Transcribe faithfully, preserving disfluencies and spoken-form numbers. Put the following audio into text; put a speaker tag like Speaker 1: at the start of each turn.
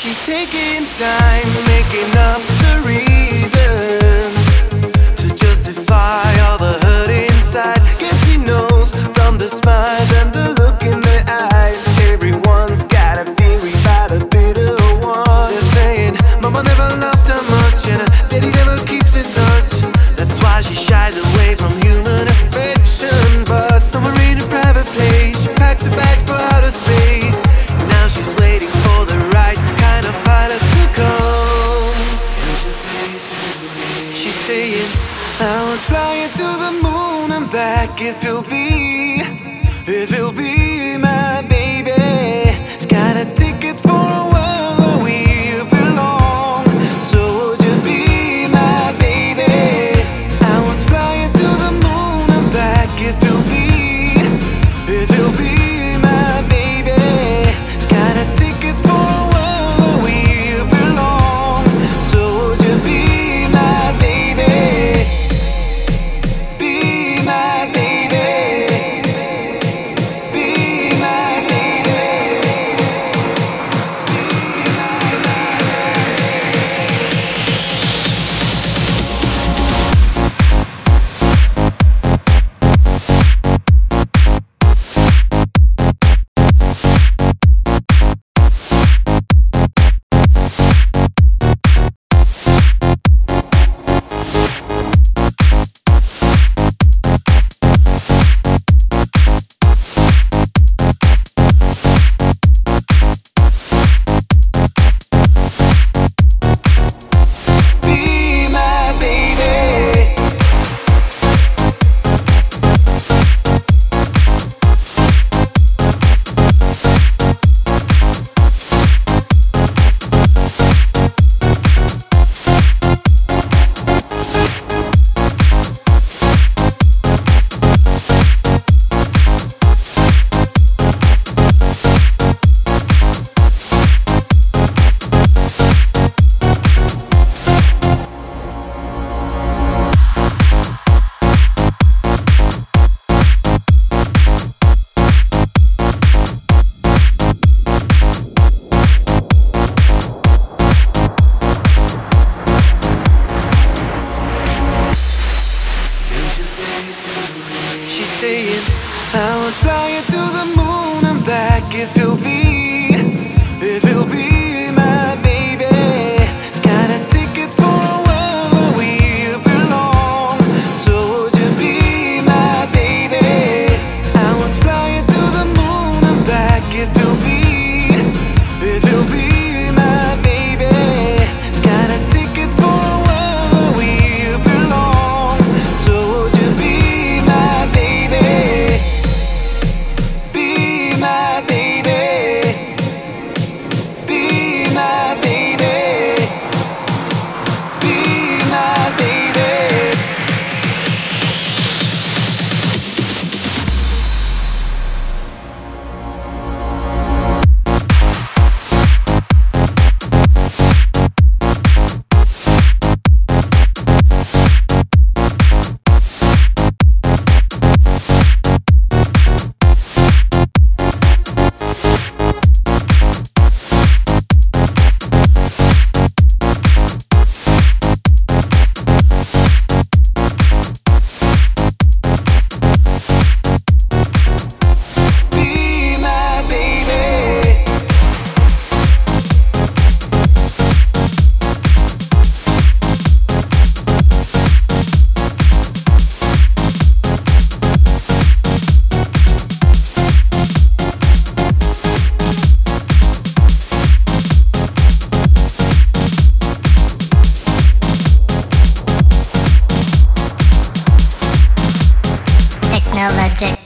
Speaker 1: She's taking time, making up the reasons to justify all the hurt inside. Guess she knows from the smiles and the look in their eyes. Everyone's got a theory about a bitter one. They're saying mama never loved her much and her daddy never keeps in touch. That's why she shies away from human affection. But somewhere in a private place, she packs her bags for outer space. Now she's waiting for the right kind of pilot to come. And she'll say it to me. She's saying, I would fly you to the moon and back if you'll be, if you'll be my baby. It's got a ticket for a world where we belong. So would you be my baby? I would fly you to the moon and back if you'll be, if you'll be my baby. It's got a ticket for a world where we belong. So would you be my baby? Be my baby. Be my baby. Be my baby. She's saying, I would fly you to the moon and back if you'll be, if you'll be my baby. It's got a ticket for a world where we belong. So would you be my baby? I would fly you to the moon and back if you'll be, if you'll be my baby. It's got a ticket for a world where we belong. So would you be my baby? Be my baby. Be my baby. Be my baby. Be my baby.
Speaker 2: Technologic.